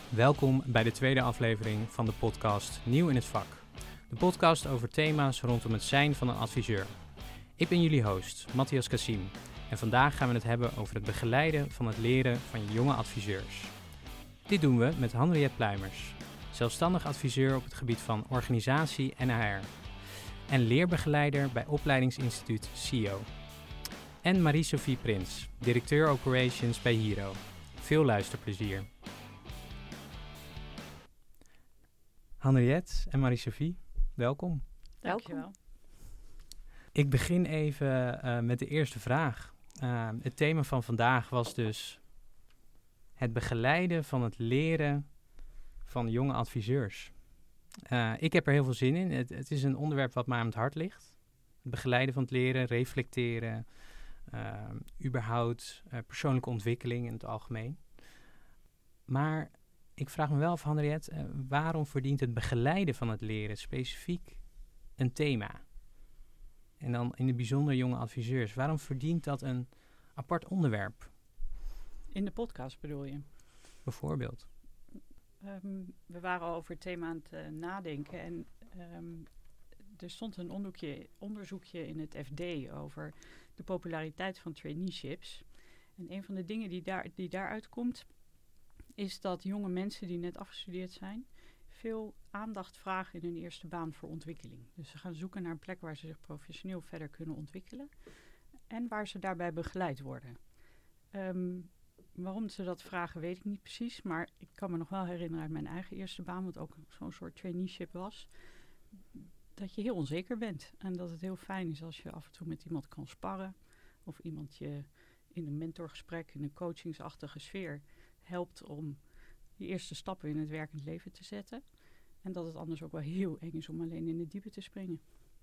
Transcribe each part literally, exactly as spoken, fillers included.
Welkom bij de tweede aflevering van de podcast Nieuw in het Vak. De podcast over thema's rondom het zijn van een adviseur. Ik ben jullie host, Matthias Kassim. En vandaag gaan we het hebben over het begeleiden van het leren van jonge adviseurs. Dit doen we met Henriette Pluimers, zelfstandig adviseur op het gebied van organisatie en H R. En leerbegeleider bij opleidingsinstituut S I O. En Marie-Sophie Prins, directeur operations bij Hero. Veel luisterplezier. Henriette en Marie-Sophie, welkom. Dankjewel. Ik begin even uh, met de eerste vraag. Uh, het thema van vandaag was dus het begeleiden van het leren van jonge adviseurs. Uh, ik heb er heel veel zin in. Het, het is een onderwerp wat mij aan het hart ligt. Het begeleiden van het leren, reflecteren, uh, überhaupt uh, persoonlijke ontwikkeling in het algemeen. Maar ik vraag me wel af, Henriette, uh, waarom verdient het begeleiden van het leren specifiek een thema? En dan in het bijzonder jonge adviseurs. Waarom verdient dat een apart onderwerp? In de podcast bedoel je? Bijvoorbeeld. Um, we waren al over het thema aan het uh, nadenken. En um, er stond een onderzoekje, onderzoekje in het F D over de populariteit van traineeships. En een van de dingen die, daar, die daaruit komt, is dat jonge mensen die net afgestudeerd zijn veel aandacht vragen in hun eerste baan voor ontwikkeling. Dus ze gaan zoeken naar een plek waar ze zich professioneel verder kunnen ontwikkelen en waar ze daarbij begeleid worden. Um, waarom ze dat vragen weet ik niet precies, maar ik kan me nog wel herinneren uit mijn eigen eerste baan, wat ook zo'n soort traineeship was, dat je heel onzeker bent en dat het heel fijn is als je af en toe met iemand kan sparren of iemand je in een mentorgesprek, in een coachingsachtige sfeer helpt om die eerste stappen in het werkend leven te zetten. En dat het anders ook wel heel eng is om alleen in het diepe te springen.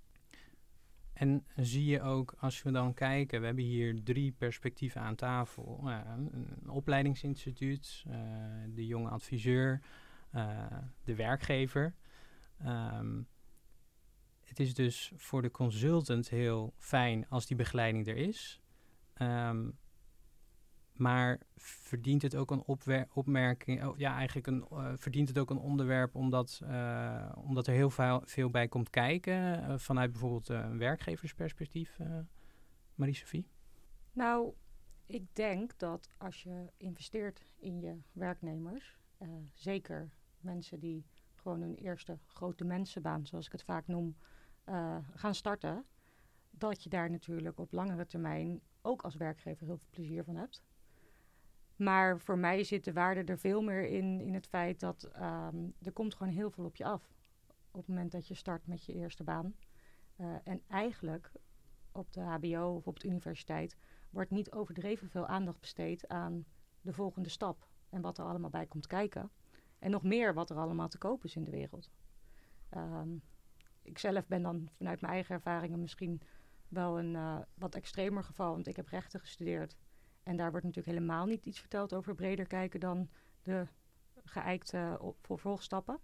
En zie je ook, als we dan kijken, we hebben hier drie perspectieven aan tafel. Uh, een, een opleidingsinstituut, uh, de jonge adviseur, uh, de werkgever. Um, het is dus voor de consultant heel fijn als die begeleiding er is. Um, Maar verdient het ook een opwer- opmerking, oh, ja, eigenlijk een, uh, verdient het ook een onderwerp omdat, uh, omdat er heel veel, veel bij komt kijken uh, vanuit bijvoorbeeld uh, een werkgeversperspectief, uh, Marie-Sophie? Nou, ik denk dat als je investeert in je werknemers, uh, zeker mensen die gewoon hun eerste grote mensenbaan, zoals ik het vaak noem, uh, gaan starten, dat je daar natuurlijk op langere termijn ook als werkgever heel veel plezier van hebt. Maar voor mij zit de waarde er veel meer in, in het feit dat um, er komt gewoon heel veel op je af. Op het moment dat je start met je eerste baan. Uh, en eigenlijk op de H B O of op de universiteit wordt niet overdreven veel aandacht besteed aan de volgende stap. En wat er allemaal bij komt kijken. En nog meer wat er allemaal te koop is in de wereld. Um, ik zelf ben dan vanuit mijn eigen ervaringen misschien wel een uh, wat extremer geval. Want ik heb rechten gestudeerd. En daar wordt natuurlijk helemaal niet iets verteld over breder kijken dan de geëikte uh, vervolgstappen.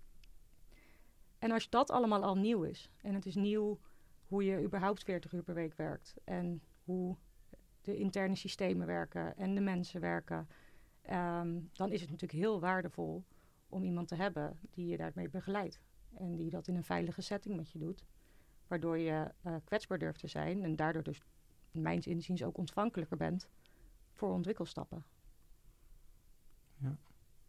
En als dat allemaal al nieuw is, en het is nieuw hoe je überhaupt veertig uur per week werkt, en hoe de interne systemen werken en de mensen werken, um, dan is het natuurlijk heel waardevol om iemand te hebben die je daarmee begeleidt. En die dat in een veilige setting met je doet, waardoor je uh, kwetsbaar durft te zijn en daardoor dus, mijns inziens, ook ontvankelijker bent voor ontwikkelstappen. Ja.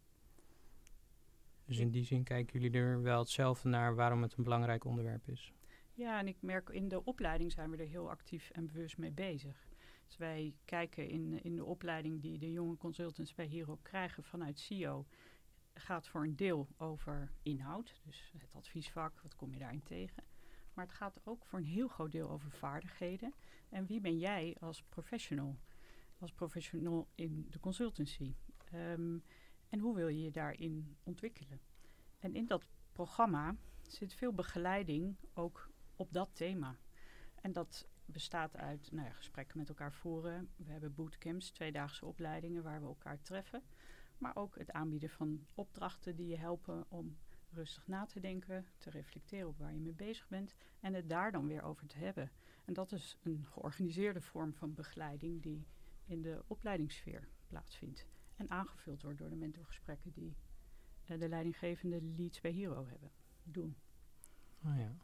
Dus in die zin kijken jullie er wel hetzelfde naar waarom het een belangrijk onderwerp is? Ja, en ik merk in de opleiding zijn we er heel actief en bewust mee bezig. Dus wij kijken in, in de opleiding die de jonge consultants bij Hero krijgen vanuit S I O, gaat voor een deel over inhoud, dus het adviesvak, wat kom je daarin tegen. Maar het gaat ook voor een heel groot deel over vaardigheden. En wie ben jij als professional? Als professional in de consultancy. Um, en hoe wil je je daarin ontwikkelen? En in dat programma zit veel begeleiding ook op dat thema. En dat bestaat uit nou ja, gesprekken met elkaar voeren. We hebben bootcamps, tweedaagse opleidingen waar we elkaar treffen. Maar ook het aanbieden van opdrachten die je helpen om rustig na te denken, te reflecteren op waar je mee bezig bent en het daar dan weer over te hebben. En dat is een georganiseerde vorm van begeleiding die in de opleidingssfeer plaatsvindt. En aangevuld wordt door de mentorgesprekken die uh, de leidinggevende leads bij Hero hebben, doen. Oh ja.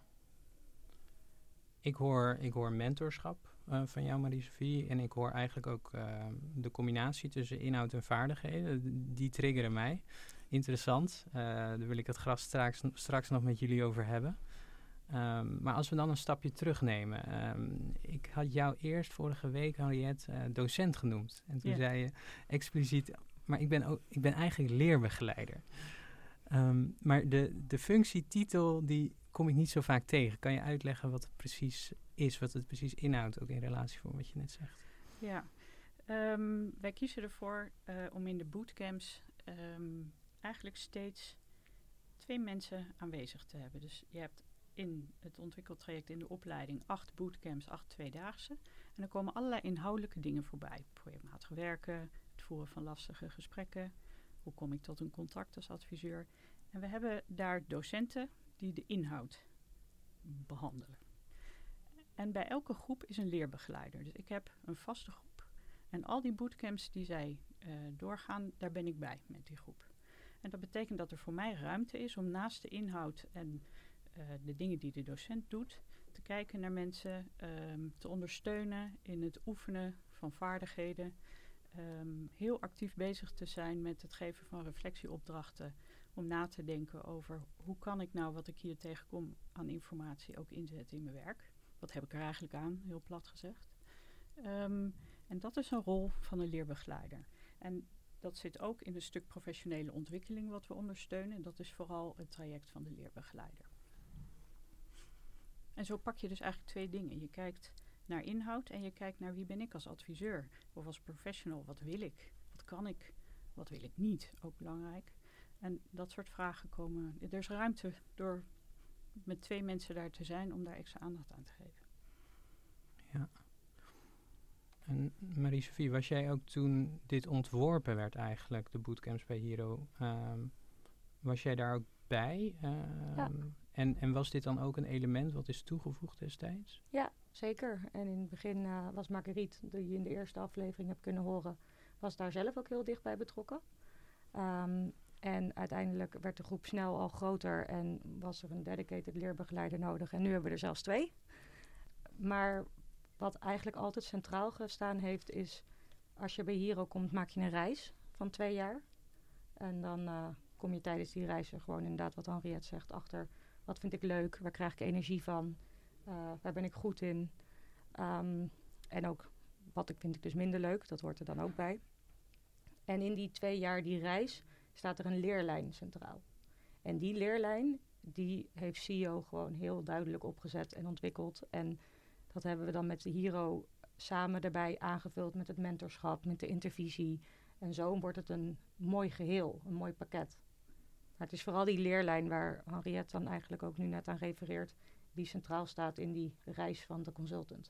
Ik hoor, ik hoor mentorschap uh, van jou, Marie-Sophie. En ik hoor eigenlijk ook uh, de combinatie tussen inhoud en vaardigheden. Die triggeren mij. Interessant. Uh, daar wil ik het gras straks, straks nog met jullie over hebben. Um, maar als we dan een stapje terugnemen. Um, ik had jou eerst vorige week, Henriette, uh, docent genoemd. En toen yeah. zei je expliciet, maar ik ben, ook, ik ben eigenlijk leerbegeleider. Um, maar de, de functietitel, die kom ik niet zo vaak tegen. Kan je uitleggen wat het precies is, wat het precies inhoudt, ook in relatie voor wat je net zegt? Ja, um, wij kiezen ervoor uh, om in de bootcamps um, eigenlijk steeds twee mensen aanwezig te hebben. Dus je hebt in het ontwikkeltraject in de opleiding acht bootcamps, acht tweedaagse. En er komen allerlei inhoudelijke dingen voorbij. Projectmatig werken, het voeren van lastige gesprekken. Hoe kom ik tot een contract als adviseur? En we hebben daar docenten die de inhoud behandelen. En bij elke groep is een leerbegeleider. Dus ik heb een vaste groep. En al die bootcamps die zij uh, doorgaan, daar ben ik bij met die groep. En dat betekent dat er voor mij ruimte is om naast de inhoud en uh, de dingen die de docent doet, te kijken naar mensen, um, te ondersteunen in het oefenen van vaardigheden. Um, heel actief bezig te zijn met het geven van reflectieopdrachten. Om na te denken over hoe kan ik nou wat ik hier tegenkom aan informatie ook inzetten in mijn werk. Wat heb ik er eigenlijk aan, heel plat gezegd. Um, en dat is een rol van een leerbegeleider. En dat zit ook in een stuk professionele ontwikkeling wat we ondersteunen. Dat is vooral het traject van de leerbegeleider. En zo pak je dus eigenlijk twee dingen. Je kijkt naar inhoud en je kijkt naar wie ben ik als adviseur of als professional. Wat wil ik? Wat kan ik? Wat wil ik niet? Ook belangrijk. En dat soort vragen komen. Er is ruimte door met twee mensen daar te zijn om daar extra aandacht aan te geven. Ja. En Marie-Sophie, was jij ook toen dit ontworpen werd eigenlijk, de bootcamps bij Hero, um, was jij daar ook bij? Um, ja. En, en was dit dan ook een element wat is toegevoegd destijds? Ja, zeker. En in het begin uh, was Marguerite, die je in de eerste aflevering hebt kunnen horen, was daar zelf ook heel dicht bij betrokken. Um, en uiteindelijk werd de groep snel al groter en was er een dedicated leerbegeleider nodig. En nu hebben we er zelfs twee. Maar wat eigenlijk altijd centraal gestaan heeft is, als je bij Hero komt, maak je een reis van twee jaar. En dan uh, kom je tijdens die reis er gewoon inderdaad, wat Henriette zegt, achter. Wat vind ik leuk? Waar krijg ik energie van? Uh, waar ben ik goed in? Um, en ook, wat ik vind ik dus minder leuk. Dat hoort er dan ook bij. En in die twee jaar die reis staat er een leerlijn centraal. En die leerlijn, die heeft C E O gewoon heel duidelijk opgezet en ontwikkeld. En dat hebben we dan met de Hero samen erbij aangevuld met het mentorschap, met de intervisie. En zo wordt het een mooi geheel, een mooi pakket. Maar het is vooral die leerlijn waar Henriette dan eigenlijk ook nu net aan refereert, die centraal staat in die reis van de consultant.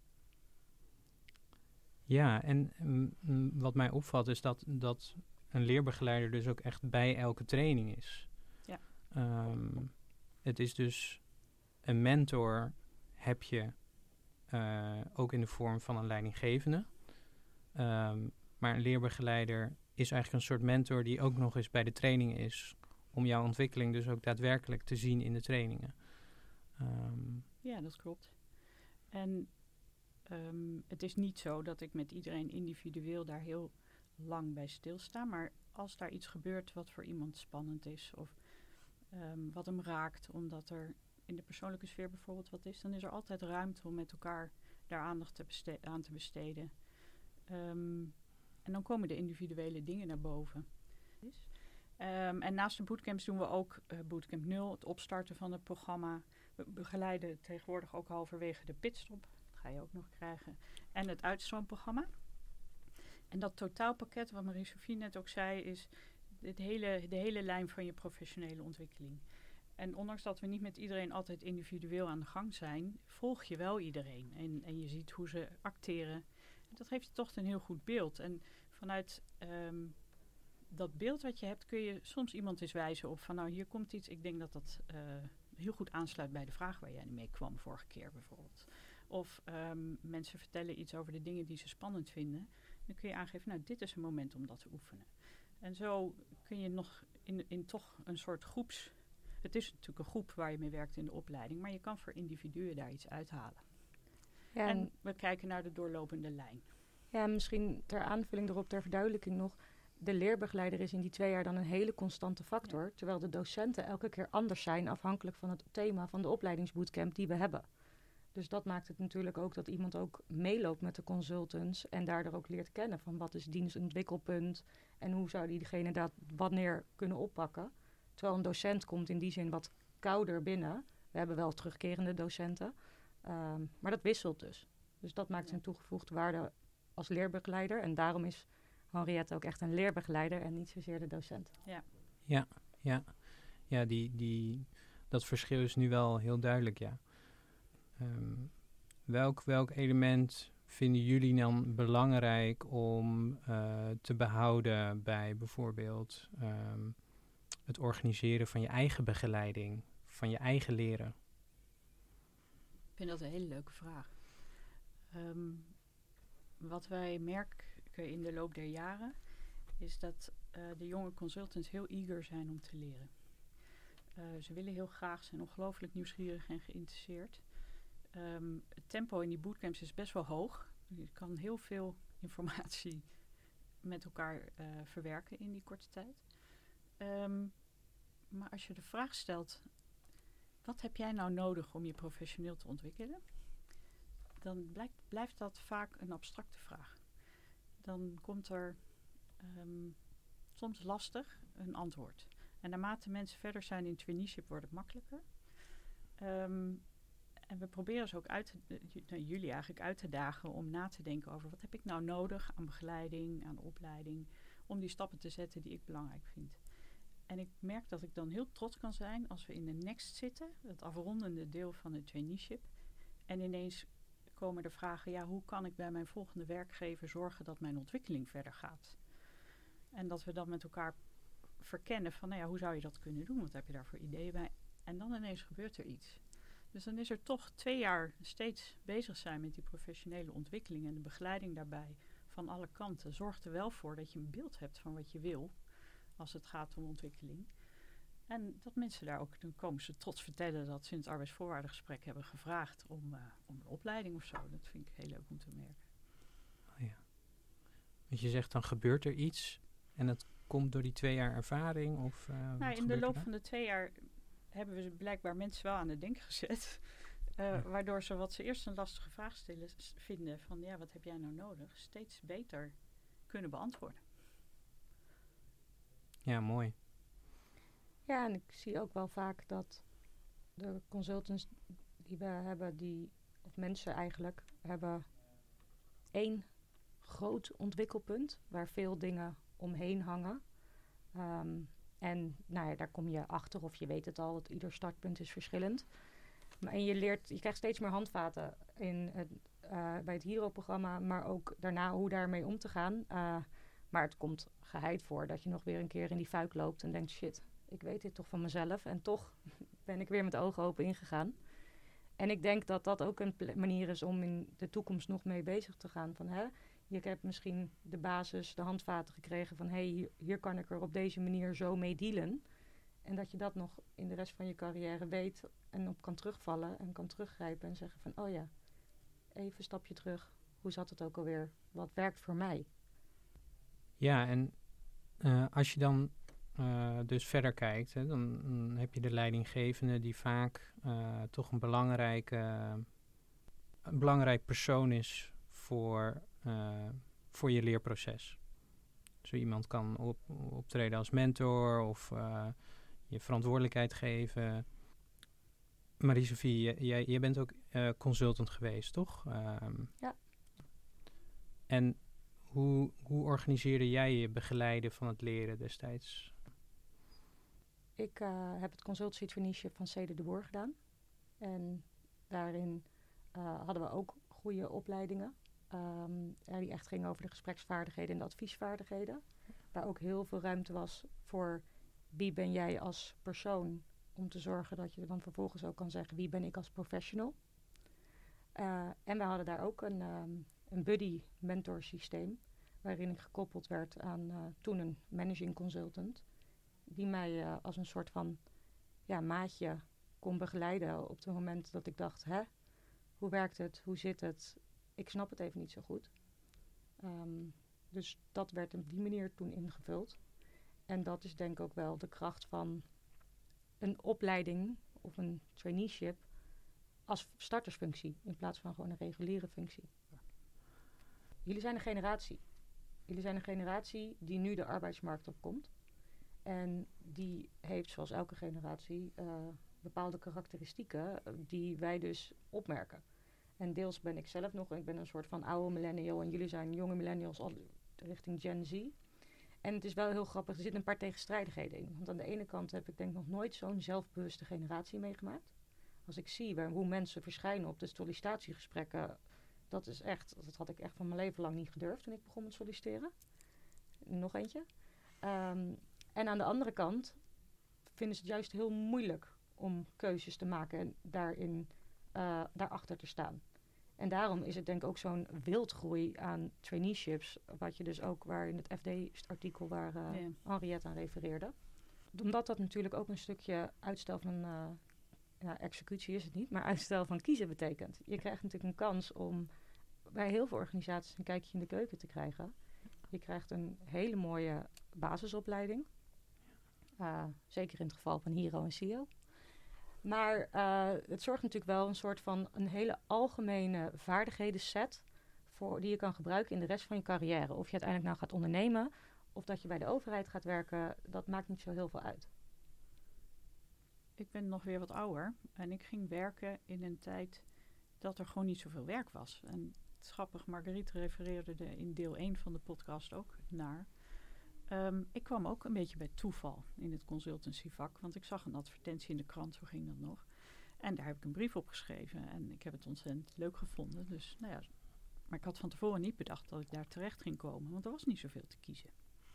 Ja, en mm, wat mij opvalt is dat, dat een leerbegeleider dus ook echt bij elke training is. Ja. Um, het is dus een mentor heb je uh, ook in de vorm van een leidinggevende. Um, maar een leerbegeleider is eigenlijk een soort mentor die ook nog eens bij de training is, om jouw ontwikkeling dus ook daadwerkelijk te zien in de trainingen. Um, ja, dat klopt. En um, het is niet zo dat ik met iedereen individueel daar heel lang bij stilsta. Maar als daar iets gebeurt wat voor iemand spannend is of um, wat hem raakt, omdat er in de persoonlijke sfeer bijvoorbeeld wat is, dan is er altijd ruimte om met elkaar daar aandacht te beste- aan te besteden. Um, en dan komen de individuele dingen naar boven. Um, en naast de bootcamps doen we ook uh, bootcamp nul, het opstarten van het programma. We begeleiden tegenwoordig ook halverwege de pitstop. Dat ga je ook nog krijgen. En het uitstroomprogramma. En dat totaalpakket, wat Marie-Sophie net ook zei, is het hele, de hele lijn van je professionele ontwikkeling. En ondanks dat we niet met iedereen altijd individueel aan de gang zijn, volg je wel iedereen. En, en je ziet hoe ze acteren. Dat geeft je toch een heel goed beeld. En vanuit um, dat beeld wat je hebt, kun je soms iemand eens wijzen op van nou, hier komt iets. Ik denk dat dat uh, heel goed aansluit bij de vraag waar jij mee kwam vorige keer bijvoorbeeld. Of um, mensen vertellen iets over de dingen die ze spannend vinden. Dan kun je aangeven, nou, dit is een moment om dat te oefenen. En zo kun je nog in, in toch een soort groeps... Het is natuurlijk een groep waar je mee werkt in de opleiding, maar je kan voor individuen daar iets uithalen. Ja, En en, we kijken naar de doorlopende lijn. ja, misschien ter aanvulling erop, ter verduidelijking nog. De leerbegeleider is in die twee jaar dan een hele constante factor. Ja. Terwijl de docenten elke keer anders zijn afhankelijk van het thema van de opleidingsbootcamp die we hebben. Dus dat maakt het natuurlijk ook dat iemand ook meeloopt met de consultants en daardoor ook leert kennen van wat is dienstontwikkelpunt en hoe zou diegene dat wanneer kunnen oppakken. Terwijl een docent komt in die zin wat kouder binnen. We hebben wel terugkerende docenten, um, maar dat wisselt dus. Dus dat maakt zijn toegevoegde waarde als leerbegeleider en daarom is Henriette ook echt een leerbegeleider en niet zozeer de docent. Ja, Ja, ja. ja die, die, dat verschil is nu wel heel duidelijk, ja. Um, welk, welk element vinden jullie dan belangrijk om uh, te behouden bij bijvoorbeeld um, het organiseren van je eigen begeleiding, van je eigen leren? ik vind dat een hele leuke vraag. Um, wat wij merken in de loop der jaren is dat uh, de jonge consultants heel eager zijn om te leren. Uh, ze willen heel graag, zijn ongelooflijk nieuwsgierig en geïnteresseerd. Um, het tempo in die bootcamps is best wel hoog. Je kan heel veel informatie met elkaar uh, verwerken in die korte tijd. Um, maar als je de vraag stelt, wat heb jij nou nodig om je professioneel te ontwikkelen? Dan blijkt, blijft dat vaak een abstracte vraag. Dan komt er um, soms lastig een antwoord. En naarmate mensen verder zijn in traineeship wordt het makkelijker. Um, en we proberen ze ook uit te, uh, jullie eigenlijk uit te dagen om na te denken over wat heb ik nou nodig aan begeleiding, aan opleiding, om die stappen te zetten die ik belangrijk vind. En ik merk dat ik dan heel trots kan zijn als we in de next zitten, het afrondende deel van het traineeship, en ineens komen er vragen, ja, hoe kan ik bij mijn volgende werkgever zorgen dat mijn ontwikkeling verder gaat? En dat we dan met elkaar verkennen van, nou ja, hoe zou je dat kunnen doen? Wat heb je daar voor ideeën bij? En dan ineens gebeurt er iets. Dus dan is er toch twee jaar steeds bezig zijn met die professionele ontwikkeling en de begeleiding daarbij van alle kanten. Zorgt er wel voor dat je een beeld hebt van wat je wil als het gaat om ontwikkeling. En dat mensen daar ook, dan komen ze trots vertellen dat ze in het arbeidsvoorwaardengesprek hebben gevraagd om, uh, om een opleiding of zo. Dat vind ik heel leuk om te merken. Oh ja. Want je zegt dan gebeurt er iets en dat komt door die twee jaar ervaring? Of, uh, nou, in de loop van de twee jaar hebben we blijkbaar mensen wel aan het denken gezet. Uh, ja. Waardoor ze wat ze eerst een lastige vraag stellen, s- vinden van ja, wat heb jij nou nodig? Steeds beter kunnen beantwoorden. Ja, mooi. Ja, en ik zie ook wel vaak dat de consultants die we hebben, die, of mensen eigenlijk, hebben één groot ontwikkelpunt waar veel dingen omheen hangen. Um, en nou ja, daar kom je achter of je weet het al, dat ieder startpunt is verschillend. Maar, en je leert, je krijgt steeds meer handvaten in het, uh, bij het Hero-programma, maar ook daarna hoe daarmee om te gaan. Uh, maar het komt geheid voor dat je nog weer een keer in die fuik loopt en denkt, shit, ik weet dit toch van mezelf. En toch ben ik weer met ogen open ingegaan. En ik denk dat dat ook een ple- manier is om in de toekomst nog mee bezig te gaan. Van, hè, je hebt misschien de basis, de handvaten gekregen van, hé, hey, hier, hier kan ik er op deze manier zo mee dealen. En dat je dat nog in de rest van je carrière weet en op kan terugvallen en kan teruggrijpen en zeggen van, oh ja, even een stapje terug. Hoe zat het ook alweer? Wat werkt voor mij? Ja, en uh, als je dan uh, dus verder kijkt, hè, dan, dan heb je de leidinggevende die vaak uh, toch een belangrijke, uh, een belangrijk persoon is voor, uh, voor je leerproces. Zo iemand kan op, optreden als mentor of uh, je verantwoordelijkheid geven. Marie-Sophie, jij, jij bent ook uh, consultant geweest, toch? Um, ja. En hoe, hoe organiseerde jij je begeleiden van het leren destijds? Ik uh, heb het consultancy traineeship van Cede de Boer gedaan. En daarin uh, hadden we ook goede opleidingen. Um, die echt gingen over de gespreksvaardigheden en de adviesvaardigheden. Waar ook heel veel ruimte was voor wie ben jij als persoon. Om te zorgen dat je dan vervolgens ook kan zeggen wie ben ik als professional. Uh, en we hadden daar ook een, um, een buddy mentor systeem. waarin ik gekoppeld werd aan uh, toen een managing consultant, die mij uh, als een soort van ja, maatje kon begeleiden op het moment dat ik dacht, hè, hoe werkt het, hoe zit het, ik snap het even niet zo goed. Um, dus dat werd op die manier toen ingevuld. En dat is denk ik ook wel de kracht van een opleiding of een traineeship als startersfunctie in plaats van gewoon een reguliere functie. Jullie zijn een generatie. Jullie zijn een generatie die nu de arbeidsmarkt opkomt. En die heeft, zoals elke generatie, uh, bepaalde karakteristieken uh, die wij dus opmerken. En deels ben ik zelf nog, ik ben een soort van oude millennial en jullie zijn jonge millennials al richting Gen Z. En het is wel heel grappig, er zitten een paar tegenstrijdigheden in. Want aan de ene kant heb ik denk nog nooit zo'n zelfbewuste generatie meegemaakt. Als ik zie waar, hoe mensen verschijnen op de sollicitatiegesprekken, dat is echt, dat had ik echt van mijn leven lang niet gedurfd toen ik begon met solliciteren. Nog eentje. Um, en aan de andere kant vinden ze het juist heel moeilijk om keuzes te maken en daarin, uh, daarachter te staan. En daarom is het denk ik ook zo'n wildgroei aan traineeships, wat je dus ook waar in het F D-artikel waar uh, yeah. Henriette aan refereerde. Omdat dat natuurlijk ook een stukje uitstel van, uh, ja, executie is het niet, maar uitstel van kiezen betekent. Je krijgt natuurlijk een kans om bij heel veel organisaties een kijkje in de keuken te krijgen. Je krijgt een hele mooie basisopleiding. Uh, zeker in het geval van Hero en C E O. Maar uh, het zorgt natuurlijk wel een soort van een hele algemene vaardigheden-set voor die je kan gebruiken in de rest van je carrière. Of je uiteindelijk nou gaat ondernemen of dat je bij de overheid gaat werken, dat maakt niet zo heel veel uit. Ik ben nog weer wat ouder en ik ging werken in een tijd dat er gewoon niet zoveel werk was. En het is grappig, Marguerite refereerde er in deel één van de podcast ook naar. Um, ik kwam ook een beetje bij toeval in het consultancyvak, want ik zag een advertentie in de krant, zo ging dat nog. En daar heb ik een brief op geschreven en ik heb het ontzettend leuk gevonden. Dus, nou ja, maar ik had van tevoren niet bedacht dat ik daar terecht ging komen, want er was niet zoveel te kiezen.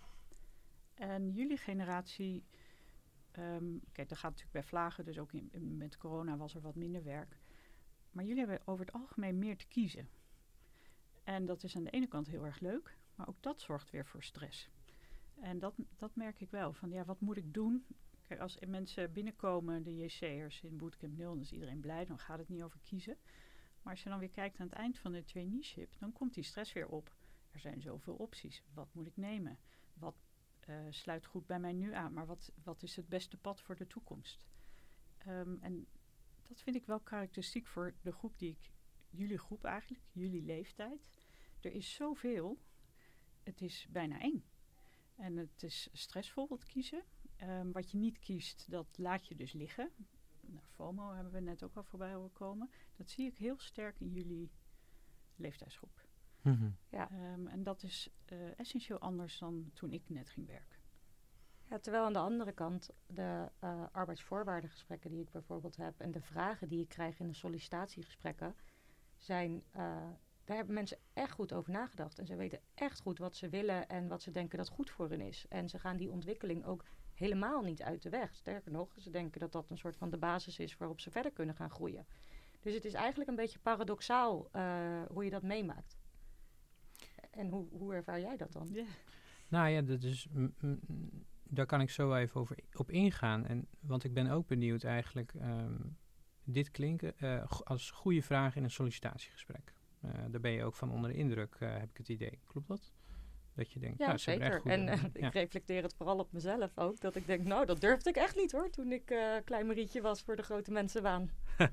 En jullie generatie, um, kijk, dat gaat natuurlijk bij vlagen, dus ook in, in, met corona was er wat minder werk. Maar jullie hebben over het algemeen meer te kiezen. En dat is aan de ene kant heel erg leuk, maar ook dat zorgt weer voor stress. En dat, dat merk ik wel. Van ja, wat moet ik doen? Kijk, als mensen binnenkomen, de J C'ers in Bootcamp nul, dan is iedereen blij. Dan gaat het niet over kiezen. Maar als je dan weer kijkt aan het eind van de traineeship, dan komt die stress weer op. Er zijn zoveel opties. Wat moet ik nemen? Wat uh, sluit goed bij mij nu aan? Maar wat, wat is het beste pad voor de toekomst? Um, en dat vind ik wel karakteristiek voor de groep die ik, jullie groep eigenlijk, jullie leeftijd. Er is zoveel. Het is bijna eng. En het is stressvol het kiezen. Um, wat je niet kiest, dat laat je dus liggen. Nou, FOMO hebben we net ook al voorbij horen komen. Dat zie ik heel sterk in jullie leeftijdsgroep. Mm-hmm. Ja. Um, en dat is uh, essentieel anders dan toen ik net ging werken. Ja, terwijl aan de andere kant de uh, arbeidsvoorwaardengesprekken die ik bijvoorbeeld heb en de vragen die ik krijg in de sollicitatiegesprekken zijn... Uh, Daar hebben mensen echt goed over nagedacht. En ze weten echt goed wat ze willen en wat ze denken dat goed voor hen is. En ze gaan die ontwikkeling ook helemaal niet uit de weg. Sterker nog, ze denken dat dat een soort van de basis is waarop ze verder kunnen gaan groeien. Dus het is eigenlijk een beetje paradoxaal uh, hoe je dat meemaakt. En hoe, hoe ervaar jij dat dan? Yeah. Nou ja, dat is, m- m- daar kan ik zo even over op ingaan. En, want ik ben ook benieuwd eigenlijk. Um, dit klinkt uh, als goede vraag in een sollicitatiegesprek. Uh, daar ben je ook van onder de indruk, uh, heb ik het idee. Klopt dat? Dat je denkt, ja, nou, zeker. En uh, ja. ik reflecteer het vooral op mezelf ook. Dat ik denk, nou, dat durfde ik echt niet hoor. Toen ik uh, klein Marietje was voor de grote mensenwaan.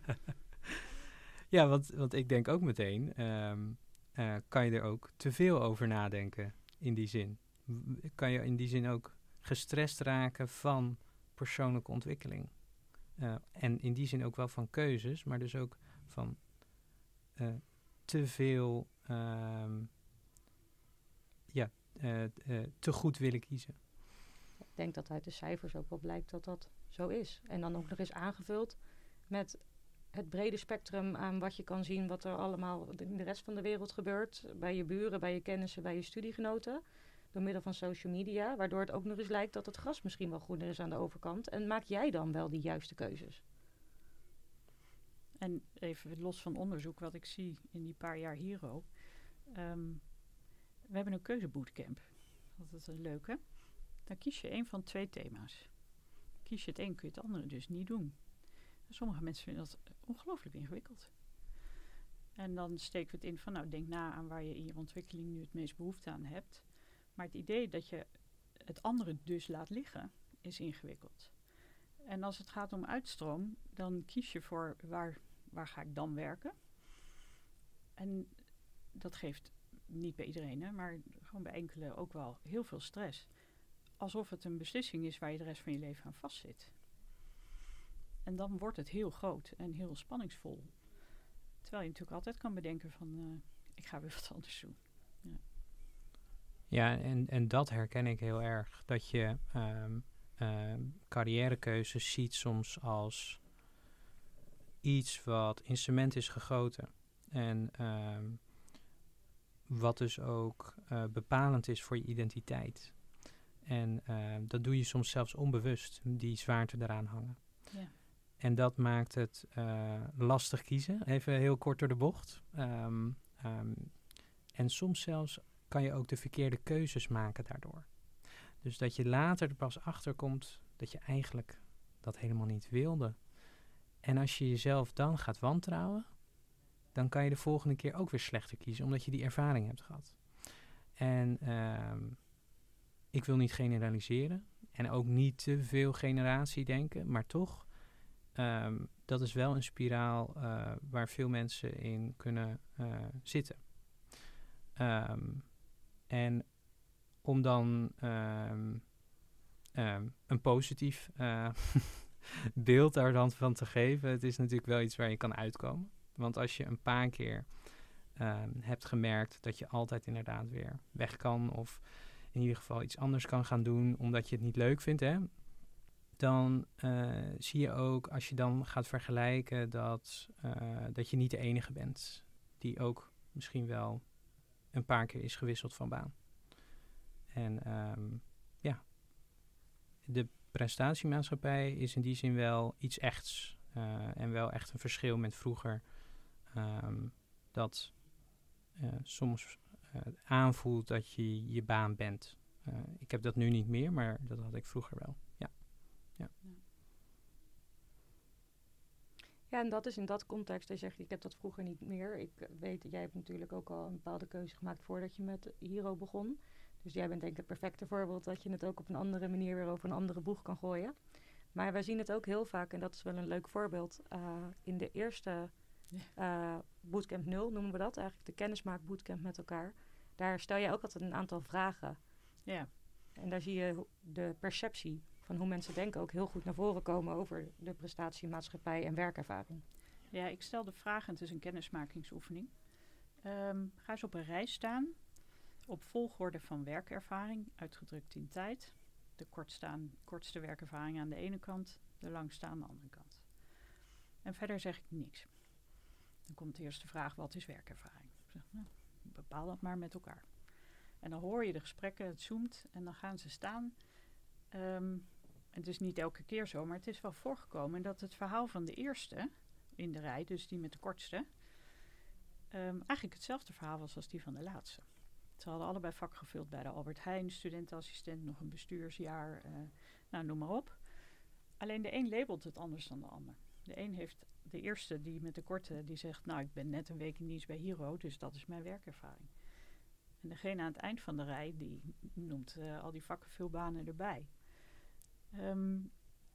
Ja, want, want ik denk ook meteen, um, uh, kan je er ook te veel over nadenken in die zin? W- kan je in die zin ook gestrest raken van persoonlijke ontwikkeling? Uh, en in die zin ook wel van keuzes, maar dus ook van... Uh, te veel, um, ja, uh, uh, te goed willen kiezen. Ik denk dat uit de cijfers ook wel blijkt dat dat zo is. En dan ook nog eens aangevuld met het brede spectrum aan wat je kan zien, wat er allemaal in de rest van de wereld gebeurt. Bij je buren, bij je kennissen, bij je studiegenoten. Door middel van social media, waardoor het ook nog eens lijkt dat het gras misschien wel groener is aan de overkant. En maak jij dan wel die juiste keuzes? En even los van onderzoek, wat ik zie in die paar jaar Hero. Um, we hebben een keuzebootcamp. Dat is een leuke. Dan kies je één van twee thema's. Kies je het een, kun je het andere dus niet doen. Sommige mensen vinden dat ongelooflijk ingewikkeld. En dan steken we het in van, nou, denk na aan waar je in je ontwikkeling nu het meest behoefte aan hebt. Maar het idee dat je het andere dus laat liggen, is ingewikkeld. En als het gaat om uitstroom, dan kies je voor waar, waar ga ik dan werken. En dat geeft niet bij iedereen, hè, maar gewoon bij enkele ook wel heel veel stress. Alsof het een beslissing is waar je de rest van je leven aan vastzit. En dan wordt het heel groot en heel spanningsvol. Terwijl je natuurlijk altijd kan bedenken van, uh, ik ga weer wat anders doen. Ja, ja en, en dat herken ik heel erg. Dat je um, uh, carrièrekeuzes ziet soms als iets wat in cement is gegoten. En um, wat dus ook uh, bepalend is voor je identiteit. En uh, dat doe je soms zelfs onbewust, die zwaarte eraan hangen. ja. En dat maakt het uh, lastig kiezen, even heel kort door de bocht. Um, um, en soms zelfs kan je ook de verkeerde keuzes maken daardoor. Dus dat je later er pas achter komt dat je eigenlijk dat helemaal niet wilde. En als je jezelf dan gaat wantrouwen, dan kan je de volgende keer ook weer slechter kiezen, omdat je die ervaring hebt gehad. En um, ik wil niet generaliseren en ook niet te veel generatie denken, maar toch, um, dat is wel een spiraal uh, waar veel mensen in kunnen uh, zitten. Um, en om dan um, um, een positief uh, beeld daar dan van te geven, het is natuurlijk wel iets waar je kan uitkomen. Want als je een paar keer um, hebt gemerkt dat je altijd inderdaad weer weg kan, of in ieder geval iets anders kan gaan doen omdat je het niet leuk vindt, hè, dan uh, zie je ook als je dan gaat vergelijken dat, uh, dat je niet de enige bent die ook misschien wel een paar keer is gewisseld van baan. En um, ja, de prestatiemaatschappij is in die zin wel iets echts. Uh, en wel echt een verschil met vroeger. Um, dat uh, soms uh, aanvoelt dat je je baan bent. Uh, ik heb dat nu niet meer, maar dat had ik vroeger wel. Ja. Ja. Ja, en dat is in dat context, hij zegt, ik heb dat vroeger niet meer. Ik weet, jij hebt natuurlijk ook al een bepaalde keuze gemaakt voordat je met Hero begon. Dus jij bent denk ik het perfecte voorbeeld dat je het ook op een andere manier weer over een andere boeg kan gooien. Maar wij zien het ook heel vaak, en dat is wel een leuk voorbeeld, uh, in de eerste uh, bootcamp nul noemen we dat, eigenlijk de kennismaak-bootcamp met elkaar. Daar stel je ook altijd een aantal vragen. Ja. En daar zie je de perceptie van hoe mensen denken ook heel goed naar voren komen over de prestatiemaatschappij en werkervaring. Ja, ik stel de vraag, en het is een kennismakingsoefening. Um, ga eens op een rij staan, op volgorde van werkervaring, uitgedrukt in tijd. De kortstaan, kortste werkervaring aan de ene kant, de langste aan de andere kant. En verder zeg ik niks. Dan komt de eerste vraag, wat is werkervaring? Ik zeg, nou, bepaal dat maar met elkaar. En dan hoor je de gesprekken, het zoomt en dan gaan ze staan. Um, het is niet elke keer zo, maar het is wel voorgekomen dat het verhaal van de eerste in de rij, dus die met de kortste, um, eigenlijk hetzelfde verhaal was als die van de laatste. Ze hadden allebei vak gevuld bij de Albert Heijn, studentenassistent, nog een bestuursjaar, uh, nou noem maar op. Alleen de een labelt het anders dan de ander. De een heeft de eerste, die met de korte, die zegt, nou ik ben net een week in dienst bij Hero, dus dat is mijn werkervaring. En degene aan het eind van de rij, die noemt uh, al die vakkenvulbanen erbij. Um,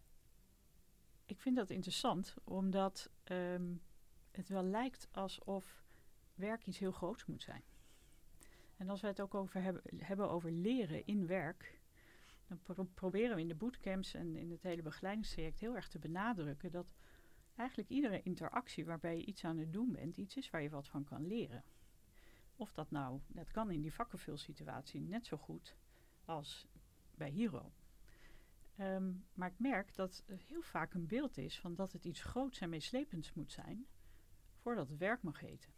ik vind dat interessant, omdat um, het wel lijkt alsof werk iets heel groots moet zijn. En als we het ook over hebben, hebben over leren in werk, dan pro- proberen we in de bootcamps en in het hele begeleidingstraject heel erg te benadrukken dat eigenlijk iedere interactie waarbij je iets aan het doen bent, iets is waar je wat van kan leren. Of dat nou, dat kan in die vakkenvulsituatie net zo goed als bij Hero. Um, maar ik merk dat er heel vaak een beeld is van dat het iets groots en meeslepends moet zijn voordat het werk mag heten.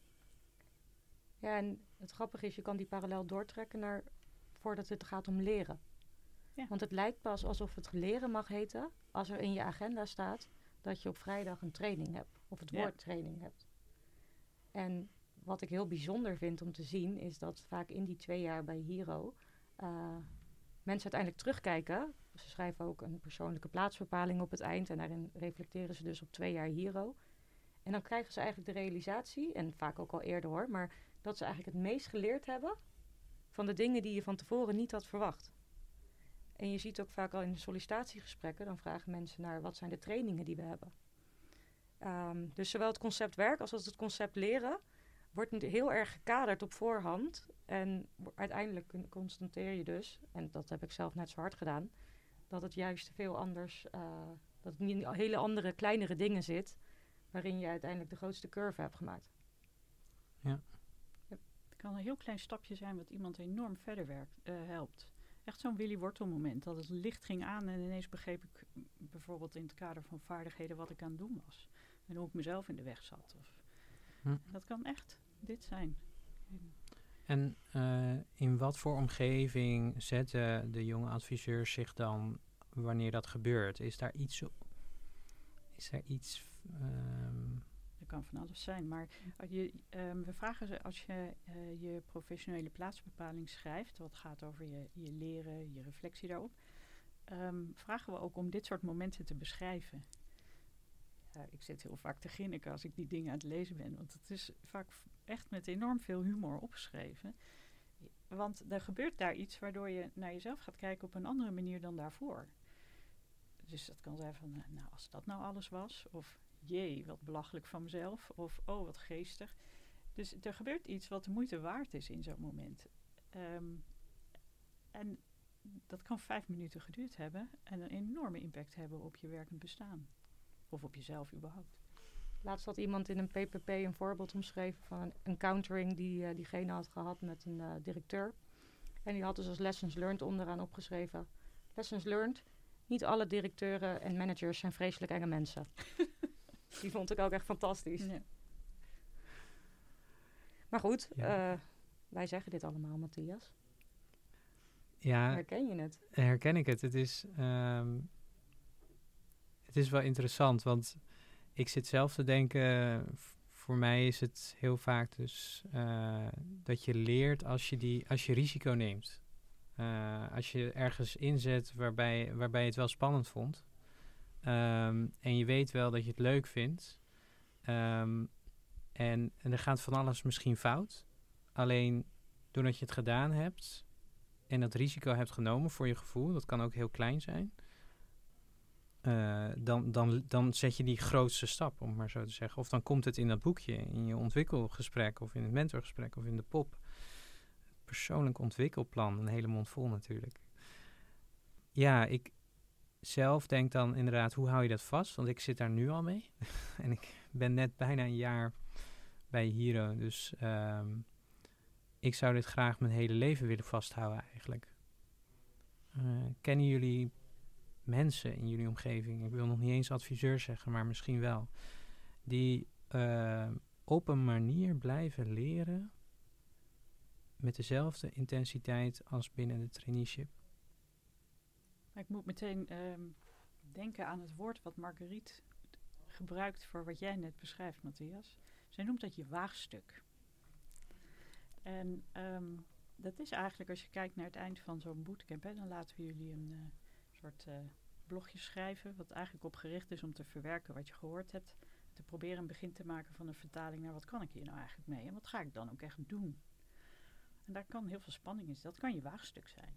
Ja, en het grappige is, je kan die parallel doortrekken naar voordat het gaat om leren. Ja. Want het lijkt pas alsof het leren mag heten als er in je agenda staat dat je op vrijdag een training hebt. Of het woord ja. training hebt. En wat ik heel bijzonder vind om te zien, is dat vaak in die twee jaar bij Hero uh, mensen uiteindelijk terugkijken. Ze schrijven ook een persoonlijke plaatsbepaling op het eind en daarin reflecteren ze dus op twee jaar Hero. En dan krijgen ze eigenlijk de realisatie, en vaak ook al eerder hoor, maar dat ze eigenlijk het meest geleerd hebben van de dingen die je van tevoren niet had verwacht. En je ziet ook vaak al in de sollicitatiegesprekken, dan vragen mensen naar wat zijn de trainingen die we hebben. Um, dus zowel het concept werk als het concept leren wordt heel erg gekaderd op voorhand. En uiteindelijk constateer je dus, en dat heb ik zelf net zo hard gedaan, dat het juist veel anders, uh, dat het in hele andere, kleinere dingen zit, waarin je uiteindelijk de grootste curve hebt gemaakt. Ja. Het kan een heel klein stapje zijn wat iemand enorm verder werkt, uh, helpt. Echt zo'n Willy Wortel moment, dat het licht ging aan en ineens begreep ik bijvoorbeeld in het kader van vaardigheden wat ik aan het doen was. En hoe ik mezelf in de weg zat. Of, hm. Dat kan echt dit zijn. En uh, in wat voor omgeving zetten de jonge adviseurs zich dan wanneer dat gebeurt? Is daar iets... Is er iets... Um... Dat kan van alles zijn, maar je, um, we vragen ze als je uh, je professionele plaatsbepaling schrijft, wat gaat over je, je leren, je reflectie daarop, um, vragen we ook om dit soort momenten te beschrijven. Ja, ik zit heel vaak te grinniken als ik die dingen aan het lezen ben, want het is vaak echt met enorm veel humor opgeschreven. Want er gebeurt daar iets waardoor je naar jezelf gaat kijken op een andere manier dan daarvoor. Dus dat kan zijn van, nou, als dat nou alles was, of jee, wat belachelijk van mezelf, of oh, wat geestig. Dus er gebeurt iets wat de moeite waard is in zo'n moment. Um, en dat kan vijf minuten geduurd hebben en een enorme impact hebben op je werkend bestaan. Of op jezelf überhaupt. Laatst had iemand in een P P P een voorbeeld omschreven van een encountering die uh, diegene had gehad met een uh, directeur. En die had dus als lessons learned onderaan opgeschreven. Lessons learned, niet alle directeuren en managers zijn vreselijk enge mensen. Die vond ik ook echt fantastisch. Ja. Maar goed, ja. uh, wij zeggen dit allemaal, Matthias. Ja. Herken je het? Herken ik het. Het is, um, het is wel interessant, want ik zit zelf te denken, v- voor mij is het heel vaak dus uh, dat je leert als je, die, als je risico neemt. Uh, als je ergens inzet waarbij, waarbij je het wel spannend vond. Um, en je weet wel dat je het leuk vindt. Um, en, en er gaat van alles misschien fout. Alleen doordat je het gedaan hebt en dat risico hebt genomen voor je gevoel, dat kan ook heel klein zijn, uh, dan, dan, dan zet je die grootste stap, om het maar zo te zeggen. Of dan komt het in dat boekje, in je ontwikkelgesprek of in het mentorgesprek of in de pop. Persoonlijk ontwikkelplan, een hele mond vol natuurlijk. Ja, ik zelf denk dan inderdaad, hoe hou je dat vast? Want ik zit daar nu al mee. En ik ben net bijna een jaar bij Hero. Dus um, ik zou dit graag mijn hele leven willen vasthouden eigenlijk. Uh, kennen jullie mensen in jullie omgeving? Ik wil nog niet eens adviseur zeggen, maar misschien wel. Die uh, op een manier blijven leren met dezelfde intensiteit als binnen de traineeship. Ik moet meteen um, denken aan het woord wat Marguerite gebruikt voor wat jij net beschrijft, Matthias. Zij noemt dat je waagstuk. En um, dat is eigenlijk, als je kijkt naar het eind van zo'n bootcamp, hè, dan laten we jullie een uh, soort uh, blogje schrijven, wat eigenlijk op gericht is om te verwerken wat je gehoord hebt. Te proberen een begin te maken van een vertaling naar wat kan ik hier nou eigenlijk mee en wat ga ik dan ook echt doen. En daar kan heel veel spanning in zitten. Dat kan je waagstuk zijn.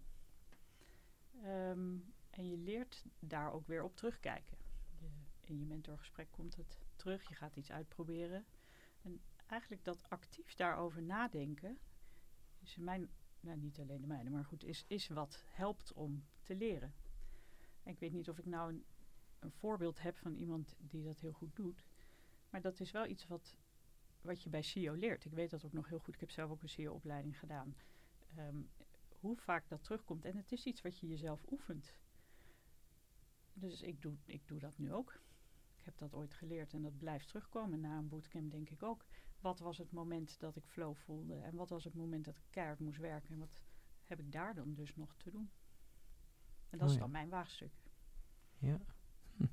Um, en je leert daar ook weer op terugkijken. Je, in je mentorgesprek komt het terug. Je gaat iets uitproberen. En eigenlijk dat actief daarover nadenken is in mijn, nou niet alleen de mijne, maar goed, is, is wat helpt om te leren. En ik weet niet of ik nou een, een voorbeeld heb van iemand die dat heel goed doet. Maar dat is wel iets wat, wat je bij C I O leert. Ik weet dat ook nog heel goed. Ik heb zelf ook een C I O-opleiding gedaan. Um, hoe vaak dat terugkomt. En het is iets wat je jezelf oefent. Dus ik doe, ik doe dat nu ook. Ik heb dat ooit geleerd en dat blijft terugkomen. Na een bootcamp denk ik ook. Wat was het moment dat ik flow voelde? En wat was het moment dat ik keihard moest werken? En wat heb ik daar dan dus nog te doen? En dat oh, is dan ja. mijn waagstuk. Ja. Hm.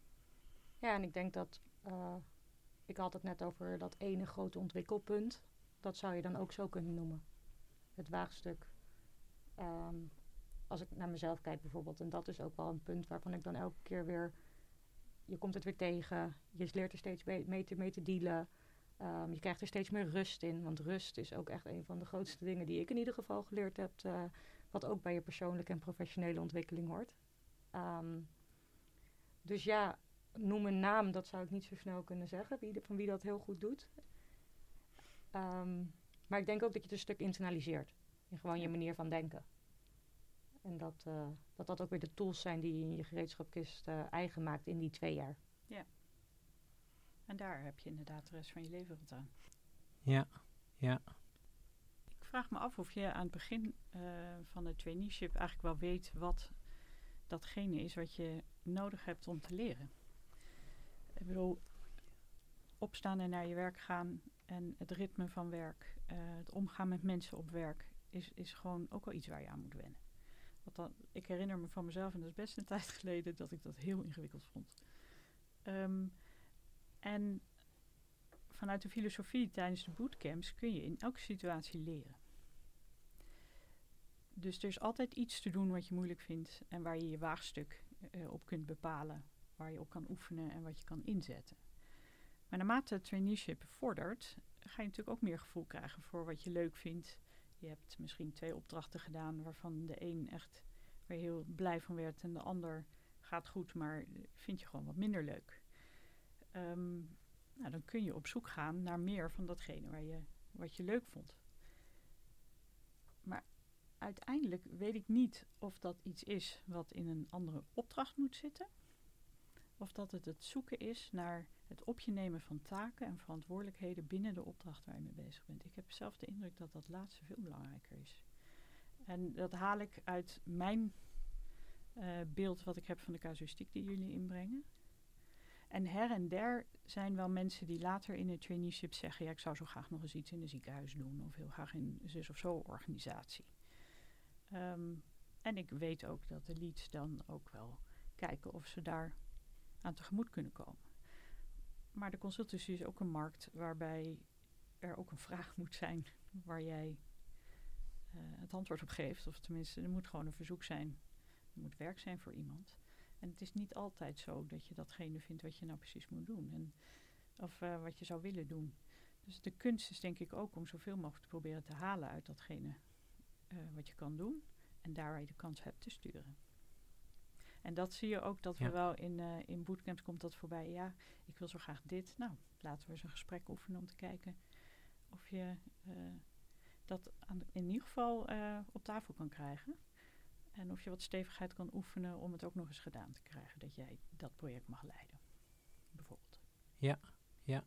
Ja, en ik denk dat... Uh, ik had het net over dat ene grote ontwikkelpunt. Dat zou je dan ook zo kunnen noemen. Het waagstuk. Um, als ik naar mezelf kijk bijvoorbeeld. En dat is ook wel een punt waarvan ik dan elke keer weer... Je komt het weer tegen. Je leert er steeds mee te, mee te dealen. Um, je krijgt er steeds meer rust in. Want rust is ook echt een van de grootste dingen die ik in ieder geval geleerd heb. Uh, wat ook bij je persoonlijke en professionele ontwikkeling hoort. Um, dus ja, noem een naam. Dat zou ik niet zo snel kunnen zeggen. Wie de, van wie dat heel goed doet. Um, maar ik denk ook dat je het een stuk internaliseert. In gewoon je manier van denken. En dat, uh, dat dat ook weer de tools zijn die je in je gereedschapkist uh, eigen maakt in die twee jaar. Ja. En daar heb je inderdaad de rest van je leven wat aan. Ja, ja. Ik vraag me af of je aan het begin uh, van het traineeship eigenlijk wel weet wat datgene is wat je nodig hebt om te leren. Ik bedoel, opstaan en naar je werk gaan en het ritme van werk, uh, het omgaan met mensen op werk, is, is gewoon ook wel iets waar je aan moet wennen. Want dan, ik herinner me van mezelf, en dat is best een tijd geleden, dat ik dat heel ingewikkeld vond. Um, en vanuit de filosofie tijdens de bootcamps kun je in elke situatie leren. Dus er is altijd iets te doen wat je moeilijk vindt en waar je je waagstuk uh, op kunt bepalen, waar je op kan oefenen en wat je kan inzetten. Maar naarmate het traineeship vordert, ga je natuurlijk ook meer gevoel krijgen voor wat je leuk vindt. Je hebt misschien twee opdrachten gedaan waarvan de een echt waar je heel blij van werd en de ander gaat goed, maar vind je gewoon wat minder leuk. Um, nou, dan kun je op zoek gaan naar meer van datgene waar je, wat je leuk vond. Maar uiteindelijk weet ik niet of dat iets is wat in een andere opdracht moet zitten. Of dat het het zoeken is naar het op je nemen van taken en verantwoordelijkheden binnen de opdracht waar je mee bezig bent. Ik heb zelf de indruk dat dat laatste veel belangrijker is. En dat haal ik uit mijn uh, beeld wat ik heb van de casuïstiek die jullie inbrengen. En her en der zijn wel mensen die later in het traineeship zeggen, ja, ik zou zo graag nog eens iets in een ziekenhuis doen of heel graag in een zus of zo organisatie. Um, en ik weet ook dat de leads dan ook wel kijken of ze daar aan tegemoet kunnen komen. Maar de consultancy is ook een markt waarbij er ook een vraag moet zijn waar jij uh, het antwoord op geeft. Of tenminste, er moet gewoon een verzoek zijn. Er moet werk zijn voor iemand. En het is niet altijd zo dat je datgene vindt wat je nou precies moet doen. En, of uh, wat je zou willen doen. Dus de kunst is denk ik ook om zoveel mogelijk te proberen te halen uit datgene uh, wat je kan doen. En daar waar je de kans hebt te sturen. En dat zie je ook dat ja. we wel in, uh, in bootcamps komt dat voorbij. Ja, ik wil zo graag dit. Nou, laten we eens een gesprek oefenen om te kijken of je uh, dat aan, in ieder geval uh, op tafel kan krijgen. En of je wat stevigheid kan oefenen om het ook nog eens gedaan te krijgen. Dat jij dat project mag leiden, bijvoorbeeld. Ja, ja.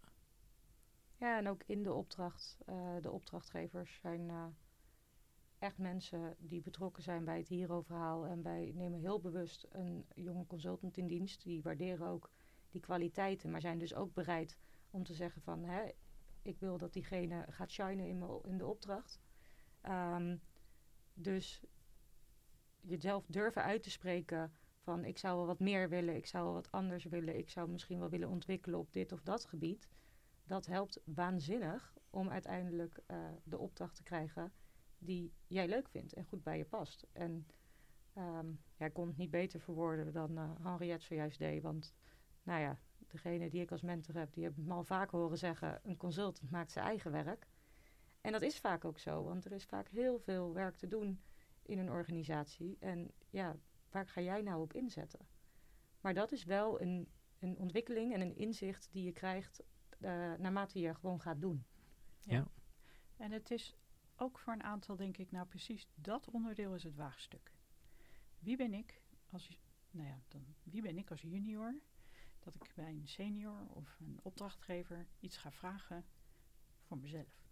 Ja, en ook in de opdracht. Uh, de opdrachtgevers zijn uh, echt mensen die betrokken zijn bij het Hero-verhaal. En wij nemen heel bewust een jonge consultant in dienst. Die waarderen ook die kwaliteiten, maar zijn dus ook bereid om te zeggen van, hè, ik wil dat diegene gaat shinen in, me, in de opdracht. Um, dus jezelf durven uit te spreken van, ik zou wel wat meer willen, ik zou wel wat anders willen, ik zou misschien wel willen ontwikkelen op dit of dat gebied. Dat helpt waanzinnig om uiteindelijk uh, de opdracht te krijgen die jij leuk vindt en goed bij je past. En um, ja, ik kon het niet beter verwoorden dan uh, Henriette zojuist deed. Want nou ja, degene die ik als mentor heb, die heb ik me al vaak horen zeggen, een consultant maakt zijn eigen werk. En dat is vaak ook zo, want er is vaak heel veel werk te doen in een organisatie. En ja, waar ga jij nou op inzetten? Maar dat is wel een, een ontwikkeling en een inzicht die je krijgt uh, naarmate je gewoon gaat doen. Ja. ja. En het is ook voor een aantal, denk ik, nou precies dat onderdeel is het waagstuk. Wie ben ik als, nou ja, dan, wie ben ik als junior dat ik bij een senior of een opdrachtgever iets ga vragen voor mezelf?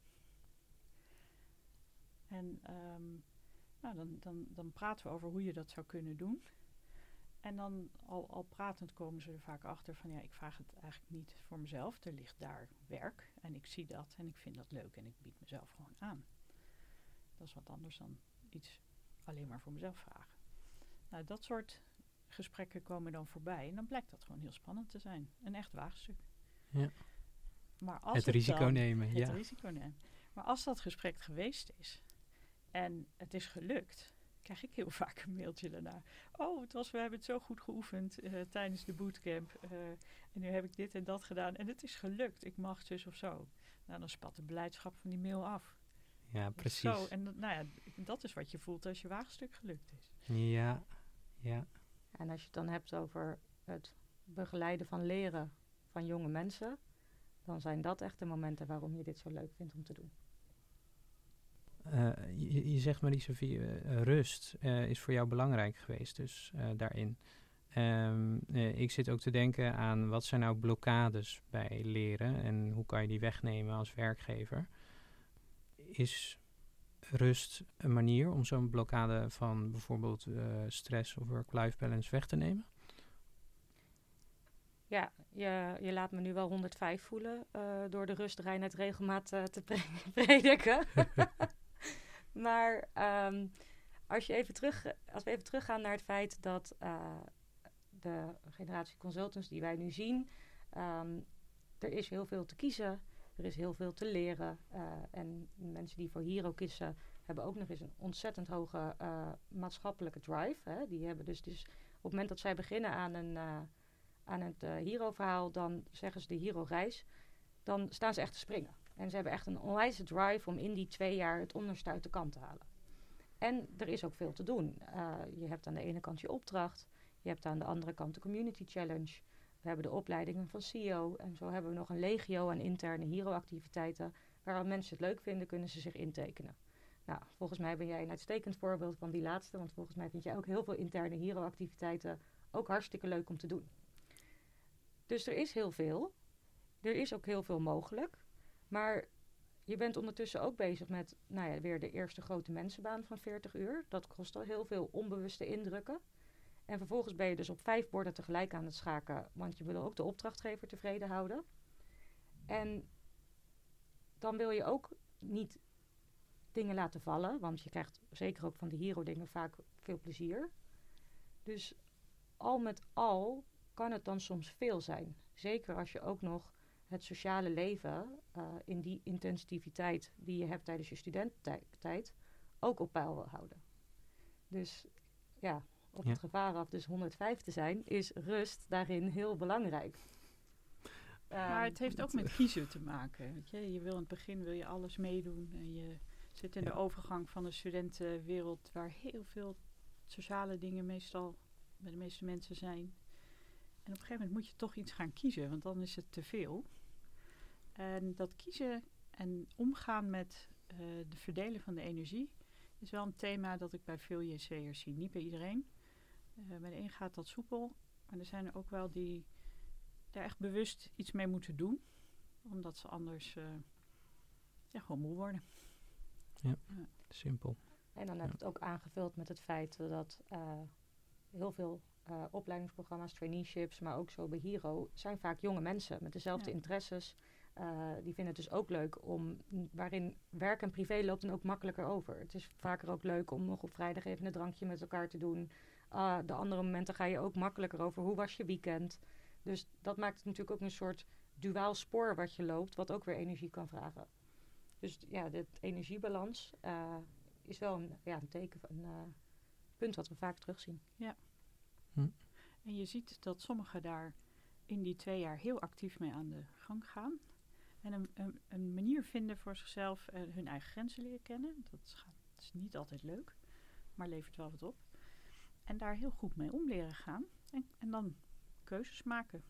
En um, nou, dan, dan, dan praten we over hoe je dat zou kunnen doen. En dan al, al pratend komen ze er vaak achter van, ja, ik vraag het eigenlijk niet voor mezelf. Er ligt daar werk en ik zie dat en ik vind dat leuk en ik bied mezelf gewoon aan. Dat is wat anders dan iets alleen maar voor mezelf vragen. Nou, dat soort gesprekken komen dan voorbij en dan blijkt dat gewoon heel spannend te zijn. Een echt waagstuk. Ja. Maar als het, het risico dan, nemen. Het ja. risico nemen. Maar als dat gesprek geweest is en het is gelukt, krijg ik heel vaak een mailtje daarna. Oh, het was, we hebben het zo goed geoefend uh, tijdens de bootcamp. Uh, en nu heb ik dit en dat gedaan en het is gelukt. Ik mag zus of zo. Nou, dan spat de blijdschap van die mail af. Ja, precies. Zo, en nou ja, dat is wat je voelt als je waagstuk gelukt is. Ja, ja. En als je het dan hebt over het begeleiden van leren van jonge mensen, dan zijn dat echt de momenten waarom je dit zo leuk vindt om te doen. Uh, je, je zegt Marie-Sophie, uh, rust uh, is voor jou belangrijk geweest, dus uh, daarin. Um, uh, ik zit ook te denken aan wat zijn nou blokkades bij leren en hoe kan je die wegnemen als werkgever. Is rust een manier om zo'n blokkade van bijvoorbeeld uh, stress of work-life balance weg te nemen? Ja, je, je laat me nu wel honderdvijf voelen uh, door de rust, reinheid, regelmaat uh, te pre- prediken. Maar um, als, je even terug, als we even teruggaan naar het feit dat uh, de generatie consultants die wij nu zien, um, er is heel veel te kiezen, er is heel veel te leren. Uh, en mensen die voor Hero kiezen hebben ook nog eens een ontzettend hoge uh, maatschappelijke drive. Hè? Die hebben dus, dus op het moment dat zij beginnen aan een... Uh, aan het uh, Hero-verhaal, dan zeggen ze de Hero-reis, dan staan ze echt te springen. En ze hebben echt een onwijze drive om in die twee jaar het onderste uit de kant te halen. En er is ook veel te doen. Uh, je hebt aan de ene kant je opdracht, je hebt aan de andere kant de Community Challenge. We hebben de opleidingen van C E O en zo hebben we nog een legio aan interne Hero-activiteiten. Waar mensen het leuk vinden, kunnen ze zich intekenen. Nou, volgens mij ben jij een uitstekend voorbeeld van die laatste, want volgens mij vind jij ook heel veel interne Hero-activiteiten ook hartstikke leuk om te doen. Dus er is heel veel. Er is ook heel veel mogelijk. Maar je bent ondertussen ook bezig met nou ja, weer de eerste grote mensenbaan van veertig uur. Dat kost al heel veel onbewuste indrukken. En vervolgens ben je dus op vijf borden tegelijk aan het schaken. Want je wil ook de opdrachtgever tevreden houden. En dan wil je ook niet dingen laten vallen. Want je krijgt zeker ook van de Hero dingen vaak veel plezier. Dus al met al kan het dan soms veel zijn. Zeker als je ook nog het sociale leven uh, in die intensiviteit die je hebt tijdens je studententijd ook op peil wil houden. Dus ja, op ja. het gevaar af dus honderdvijf te zijn, is rust daarin heel belangrijk. Maar het heeft ook met kiezen te maken. Weet je? Je wil in het begin wil je alles meedoen en je zit in ja. de overgang van de studentenwereld waar heel veel sociale dingen meestal bij de meeste mensen zijn. En op een gegeven moment moet je toch iets gaan kiezen, want dan is het te veel. En dat kiezen en omgaan met uh, de verdelen van de energie is wel een thema dat ik bij veel J C'ers zie. Niet bij iedereen. Uh, bij de een gaat dat soepel, maar er zijn er ook wel die daar echt bewust iets mee moeten doen, omdat ze anders uh, ja, gewoon moe worden. Ja, ja. Simpel. En dan heb ik ja. het ook aangevuld met het feit dat uh, heel veel Uh, opleidingsprogramma's, traineeships, maar ook zo bij Hero, zijn vaak jonge mensen met dezelfde ja. interesses. Uh, die vinden het dus ook leuk om, waarin werk en privé loopt dan ook makkelijker over. Het is vaker ook leuk om nog op vrijdag even een drankje met elkaar te doen. Uh, de andere momenten ga je ook makkelijker over. Hoe was je weekend? Dus dat maakt het natuurlijk ook een soort duaal spoor wat je loopt, wat ook weer energie kan vragen. Dus ja, de energiebalans uh, is wel een, ja, een teken, een uh, punt wat we vaak terugzien. Ja. Hm. En je ziet dat sommigen daar in die twee jaar heel actief mee aan de gang gaan. En een, een, een manier vinden voor zichzelf uh, hun eigen grenzen leren kennen. Dat, gaat, dat is niet altijd leuk, maar levert wel wat op. En daar heel goed mee om leren gaan. En, en dan keuzes maken.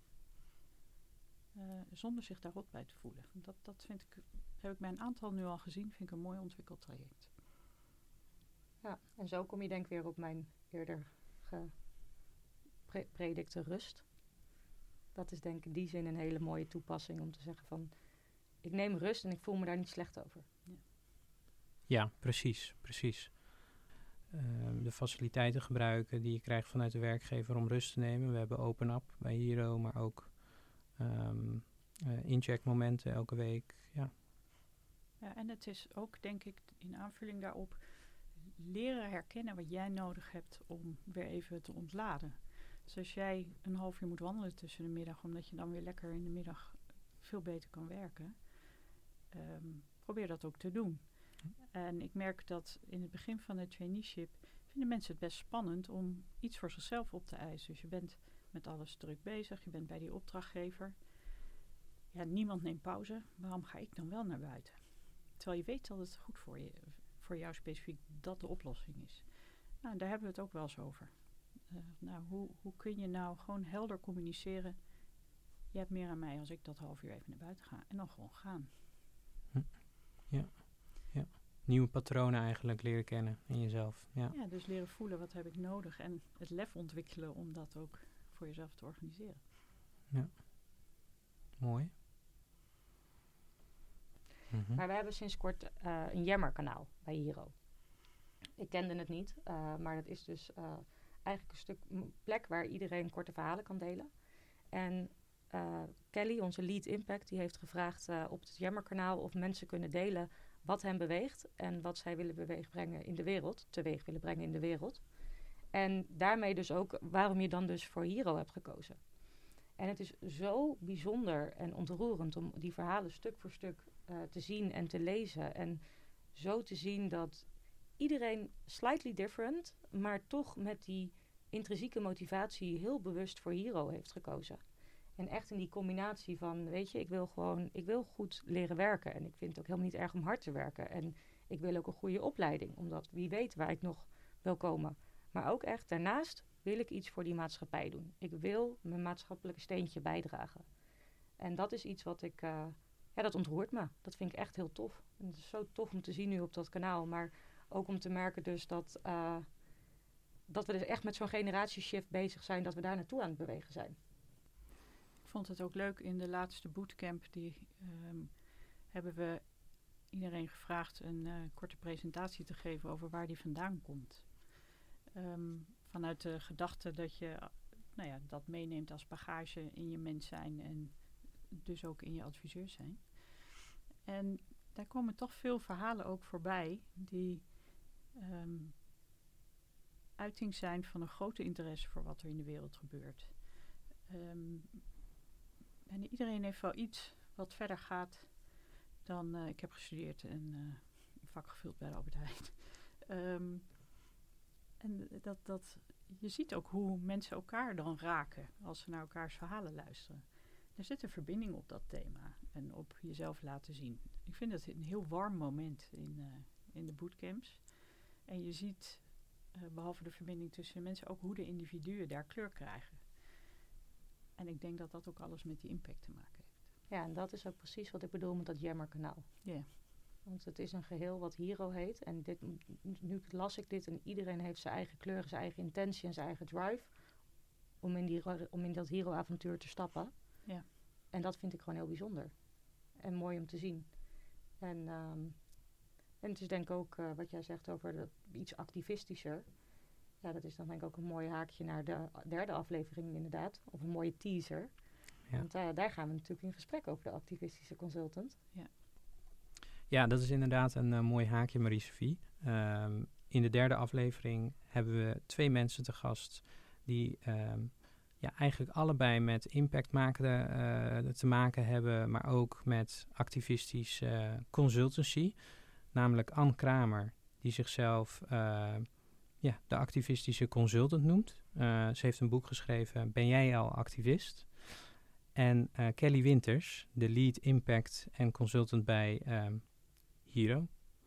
Uh, zonder zich daar rot bij te voelen. Dat, dat vind ik, heb ik bij een aantal nu al gezien. Vind ik een mooi ontwikkeld traject. Ja, en zo kom je denk ik weer op mijn eerder gepredikte rust. Dat is denk ik in die zin een hele mooie toepassing om te zeggen van, ik neem rust en ik voel me daar niet slecht over. Ja, ja precies, precies. Uh, de faciliteiten gebruiken die je krijgt vanuit de werkgever om rust te nemen. We hebben Open Up bij Hero, maar ook um, uh, incheckmomenten elke week. Ja. Ja, en het is ook denk ik in aanvulling daarop leren herkennen wat jij nodig hebt om weer even te ontladen. Dus als jij een half uur moet wandelen tussen de middag, omdat je dan weer lekker in de middag veel beter kan werken, um, probeer dat ook te doen. En ik merk dat in het begin van het traineeship vinden mensen het best spannend om iets voor zichzelf op te eisen. Dus je bent met alles druk bezig, je bent bij die opdrachtgever. Ja, niemand neemt pauze. Waarom ga ik dan wel naar buiten? Terwijl je weet dat het goed voor je, voor jou specifiek, dat de oplossing is. Nou, daar hebben we het ook wel eens over. Uh, nou, hoe, hoe kun je nou gewoon helder communiceren? Je hebt meer aan mij als ik dat half uur even naar buiten ga. En dan gewoon gaan. Hm. Ja, ja. Nieuwe patronen eigenlijk leren kennen in jezelf. Ja. ja, dus leren voelen wat heb ik nodig. En het lef ontwikkelen om dat ook voor jezelf te organiseren. Ja, mooi. Mm-hmm. Maar we hebben sinds kort uh, een jammerkanaal bij Hiro. Ik kende het niet, uh, maar dat is dus uh, eigenlijk een stuk m- plek waar iedereen korte verhalen kan delen. En uh, Kelly, onze lead impact, die heeft gevraagd uh, op het jammerkanaal of mensen kunnen delen wat hen beweegt en wat zij willen beweeg brengen in de wereld, teweeg willen brengen in de wereld. En daarmee dus ook waarom je dan dus voor Hiro hebt gekozen. En het is zo bijzonder en ontroerend om die verhalen stuk voor stuk uh, te zien en te lezen. En zo te zien dat iedereen slightly different, maar toch met die intrinsieke motivatie heel bewust voor Hiro heeft gekozen. En echt in die combinatie van, weet je, ik wil gewoon, ik wil goed leren werken. En ik vind het ook helemaal niet erg om hard te werken. En ik wil ook een goede opleiding, omdat wie weet waar ik nog wil komen. Maar ook echt daarnaast wil ik iets voor die maatschappij doen. Ik wil mijn maatschappelijke steentje bijdragen. En dat is iets wat ik, uh, ja, dat ontroert me. Dat vind ik echt heel tof. En het is zo tof om te zien nu op dat kanaal. Maar ook om te merken dus dat, uh, dat we dus echt met zo'n generatieshift bezig zijn, dat we daar naartoe aan het bewegen zijn. Ik vond het ook leuk in de laatste bootcamp, die um, hebben we iedereen gevraagd een uh, korte presentatie te geven over waar die vandaan komt. Um, vanuit de gedachte dat je nou ja, dat meeneemt als bagage in je mens zijn en dus ook in je adviseur zijn. En daar komen toch veel verhalen ook voorbij die um, uiting zijn van een grote interesse voor wat er in de wereld gebeurt. Um, en iedereen heeft wel iets wat verder gaat dan, uh, ik heb gestudeerd en uh, een vak gevuld bij de Albert Heijn. Um, en dat, dat, je ziet ook hoe mensen elkaar dan raken als ze naar elkaars verhalen luisteren. Er zit een verbinding op dat thema en op jezelf laten zien. Ik vind het een heel warm moment in, uh, in de bootcamps. En je ziet, uh, behalve de verbinding tussen mensen, ook hoe de individuen daar kleur krijgen. En ik denk dat dat ook alles met die impact te maken heeft. Ja, en dat is ook precies wat ik bedoel met dat jammerkanaal. Ja. Yeah. Want het is een geheel wat Hiro heet. En dit, nu las ik dit en iedereen heeft zijn eigen kleur, zijn eigen intentie en zijn eigen drive om in, die, om in dat Hiro-avontuur te stappen. Ja. En dat vind ik gewoon heel bijzonder. En mooi om te zien. En, um, en het is denk ik ook uh, wat jij zegt over de, iets activistischer. Ja, dat is dan denk ik ook een mooi haakje naar de derde aflevering inderdaad. Of een mooie teaser. Ja. Want uh, daar gaan we natuurlijk in gesprek over de activistische consultant. Ja. Ja, dat is inderdaad een uh, mooi haakje, Marie-Sophie. Um, in de derde aflevering hebben we twee mensen te gast die um, ja, eigenlijk allebei met impact maken, uh, te maken hebben, maar ook met activistische uh, consultancy. Namelijk Ann Kramer, die zichzelf uh, ja, de activistische consultant noemt. Uh, ze heeft een boek geschreven, Ben jij al activist? En uh, Kelly Winters, de lead impact en consultant bij um, Hiro.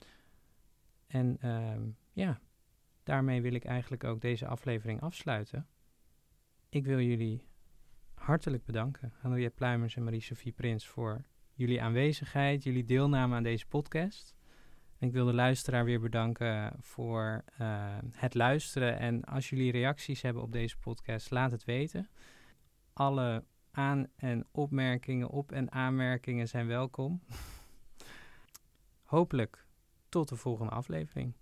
En um, ja, daarmee wil ik eigenlijk ook deze aflevering afsluiten. Ik wil jullie hartelijk bedanken, Henriette Pluimers en Marie-Sophie Prins, voor jullie aanwezigheid, jullie deelname aan deze podcast. En ik wil de luisteraar weer bedanken voor uh, het luisteren. En als jullie reacties hebben op deze podcast, laat het weten. Alle aan- en opmerkingen, op- en aanmerkingen zijn welkom. Hopelijk tot de volgende aflevering.